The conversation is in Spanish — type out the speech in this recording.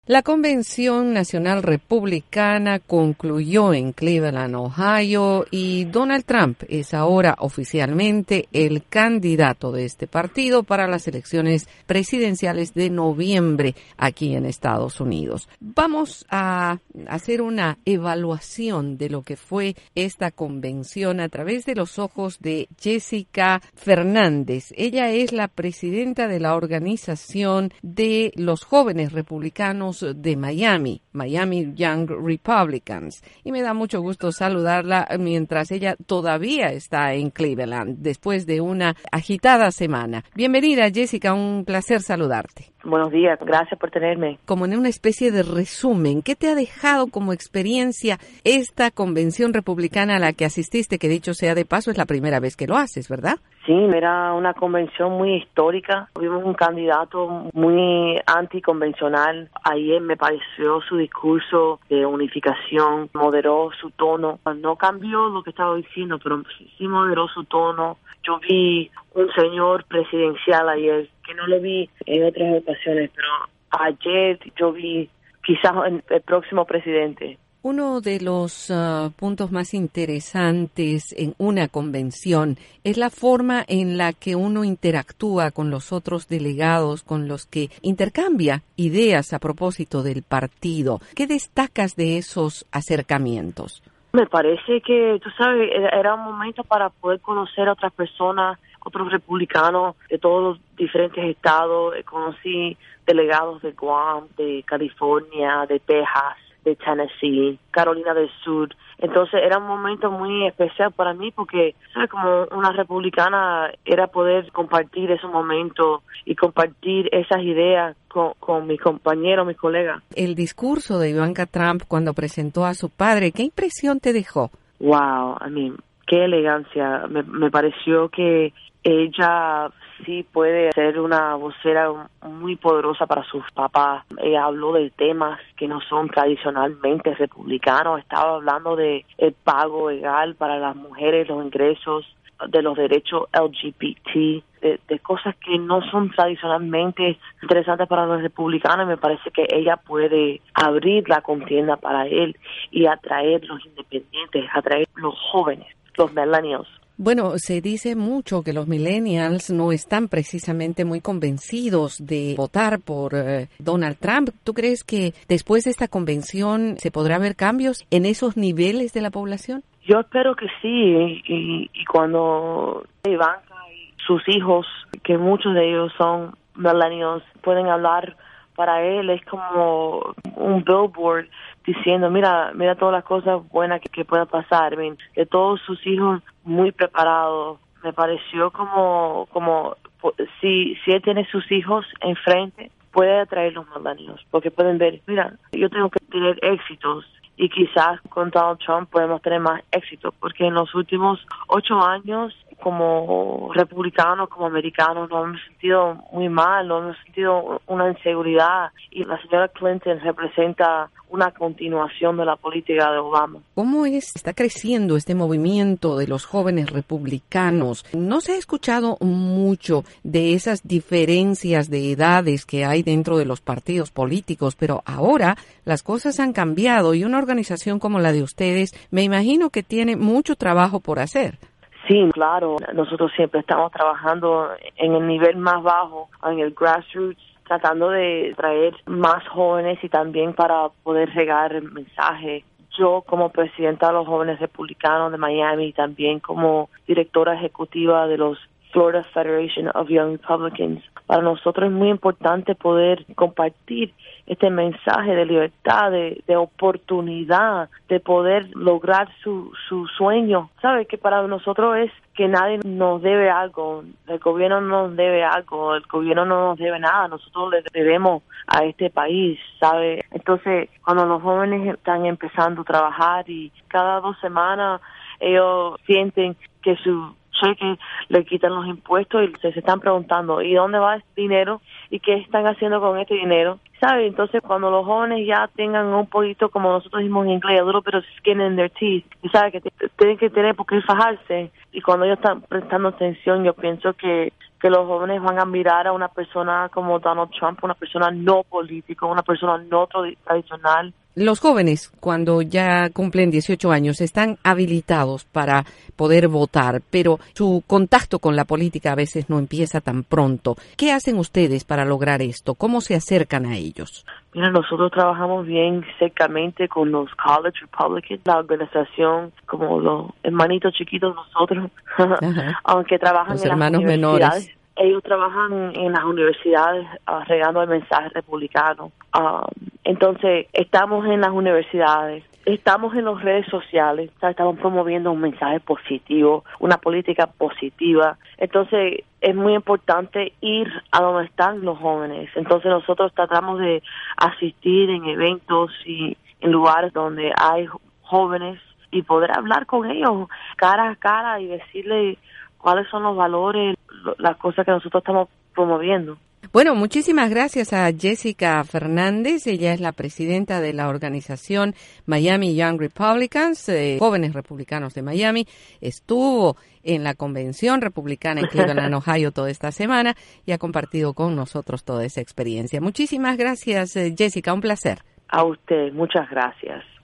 La Convención Nacional Republicana concluyó en Cleveland, Ohio, y Donald Trump es ahora oficialmente el candidato de este partido para las elecciones presidenciales de noviembre aquí en Estados Unidos. Vamos a hacer una evaluación de lo que fue esta convención a través de los ojos de Jessica Fernández. Ella es la presidenta de la organización de los jóvenes republicanos de Miami Young Republicans, y me da mucho gusto saludarla mientras ella todavía está en Cleveland después de una agitada semana. Bienvenida, Jessica, un placer saludarte. Buenos días, gracias por tenerme. Como en una especie de resumen, ¿qué te ha dejado como experiencia esta convención republicana a la que asististe, que dicho sea de paso es la primera vez que lo haces, ¿verdad? Sí, era una convención muy histórica. Tuvimos un candidato muy anticonvencional. Ayer me pareció su discurso de unificación, moderó su tono. No cambió lo que estaba diciendo, pero sí moderó su tono. Yo vi un señor presidencial ayer, que no lo vi en otras ocasiones, pero ayer yo vi quizás el próximo presidente. Uno de los puntos más interesantes en una convención es la forma en la que uno interactúa con los otros delegados, con los que intercambia ideas a propósito del partido. ¿Qué destacas de esos acercamientos? Me parece que, tú sabes, era un momento para poder conocer a otras personas, otros republicanos de todos los diferentes estados. Conocí delegados de Guam, de California, de Texas, de Tennessee, Carolina del Sur. Entonces era un momento muy especial para mí porque, ¿sabes? Como una republicana era poder compartir esos momentos y compartir esas ideas con mis compañeros, mis colegas. El discurso de Ivanka Trump cuando presentó a su padre, ¿qué impresión te dejó? Wow, qué elegancia. Me pareció que ella sí puede ser una vocera muy poderosa para sus papás. Ella habló de temas que no son tradicionalmente republicanos. Estaba hablando de el pago legal para las mujeres, los ingresos, de los derechos LGBT, de cosas que no son tradicionalmente interesantes para los republicanos. Me parece que ella puede abrir la contienda para él y atraer los independientes, atraer los jóvenes, los millennials. Bueno, se dice mucho que los millennials no están precisamente muy convencidos de votar por Donald Trump. ¿Tú crees que después de esta convención se podrá ver cambios en esos niveles de la población? Yo espero que sí, y cuando Ivanka y sus hijos, que muchos de ellos son millennials, pueden hablar para él, es como un billboard diciendo, mira todas las cosas buenas que puedan pasar. De todos sus hijos muy preparados. Me pareció como si él tiene sus hijos enfrente, puede atraer los millennials, porque pueden ver, mira, yo tengo que tener éxitos. Y quizás con Donald Trump podemos tener más éxito, porque en los últimos 8 años, como republicanos, como americanos, nos hemos sentido muy mal, nos hemos sentido una inseguridad, y la señora Clinton representa una continuación de la política de Obama. ¿Cómo está creciendo este movimiento de los jóvenes republicanos? No se ha escuchado mucho de esas diferencias de edades que hay dentro de los partidos políticos, pero ahora las cosas han cambiado y una organización como la de ustedes, me imagino que tiene mucho trabajo por hacer. Sí, claro. Nosotros siempre estamos trabajando en el nivel más bajo, en el grassroots, tratando de traer más jóvenes y también para poder regar el mensaje. Yo, como presidenta de los jóvenes republicanos de Miami, y también como directora ejecutiva de los Florida Federation of Young Republicans, para nosotros es muy importante poder compartir este mensaje de libertad, de oportunidad, de poder lograr su sueño. ¿Sabe? Que para nosotros es que nadie nos debe algo, el gobierno no nos debe algo, el gobierno no nos debe nada, nosotros le debemos a este país, ¿sabe? Entonces, cuando los jóvenes están empezando a trabajar y cada 2 semanas ellos sienten que su cheque le quitan los impuestos y se están preguntando, ¿y dónde va este dinero? ¿Y qué están haciendo con este dinero? ¿Sabe? Entonces, cuando los jóvenes ya tengan un poquito, como nosotros decimos en inglés, a little bit of skin in their teeth, y sabe que tienen que tener por qué fajarse, y cuando ellos están prestando atención, yo pienso que que los jóvenes van a mirar a una persona como Donald Trump, una persona no política, una persona no tradicional. Los jóvenes, cuando ya cumplen 18 años, están habilitados para poder votar, pero su contacto con la política a veces no empieza tan pronto. ¿Qué hacen ustedes para lograr esto? ¿Cómo se acercan a ellos? Mira, nosotros trabajamos bien cercamente con los College Republicans, la organización como los hermanitos chiquitos nosotros, aunque trabajan los en hermanos las universidades. Menores. Ellos trabajan en las universidades regando el mensaje republicano. Entonces, estamos en las universidades, estamos en las redes sociales, estamos promoviendo un mensaje positivo, una política positiva. Entonces, es muy importante ir a donde están los jóvenes. Entonces, nosotros tratamos de asistir en eventos y en lugares donde hay jóvenes y poder hablar con ellos cara a cara y decirles cuáles son los valores, las cosas que nosotros estamos promoviendo. Bueno, muchísimas gracias a Jessica Fernández. Ella es la presidenta de la organización Miami Young Republicans, Jóvenes Republicanos de Miami. Estuvo en la convención republicana en Cleveland, Ohio, toda esta semana y ha compartido con nosotros toda esa experiencia. Muchísimas gracias, Jessica. Un placer. A usted, muchas gracias.